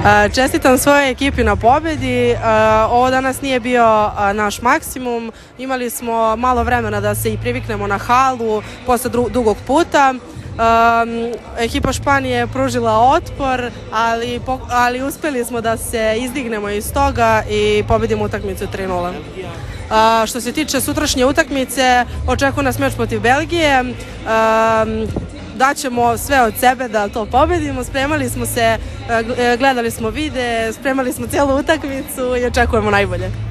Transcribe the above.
Čestitam svojoj ekipi na pobedi. Ovo danas nije bio naš maksimum. Imali smo malo vremena da se i priviknemo na halu posle dugog puta. Ekipa Španije je pružila otpor, ali uspeli smo da se izdignemo iz toga i pobedimo utakmicu 3:0. Što se tiče sutrašnje utakmice, očekuje nas meč protiv Belgije. Daćemo sve od sebe da to pobedimo. Spremali smo se, gledali smo videe, spremali smo cijelu utakmicu i očekujemo najbolje.